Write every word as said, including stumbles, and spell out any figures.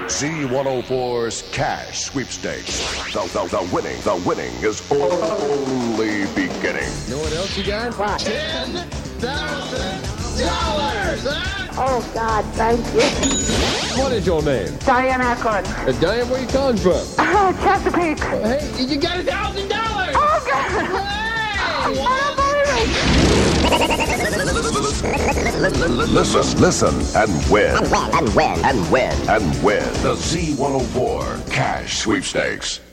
Z one oh four's Cash Sweepstakes. The, the, the winning, the winning is only beginning. Know what else you got? What? Ten thousand dollars, huh? Oh, God, thank you. What is your name? Diane Ackland. Uh, Diane, where you calling from? Oh, Chesapeake. Uh, hey, you got a thousand dollars! Oh, God. Hey! Listen, listen, and win. And win, and win, and win. And win the Z one oh four Cash Sweepstakes.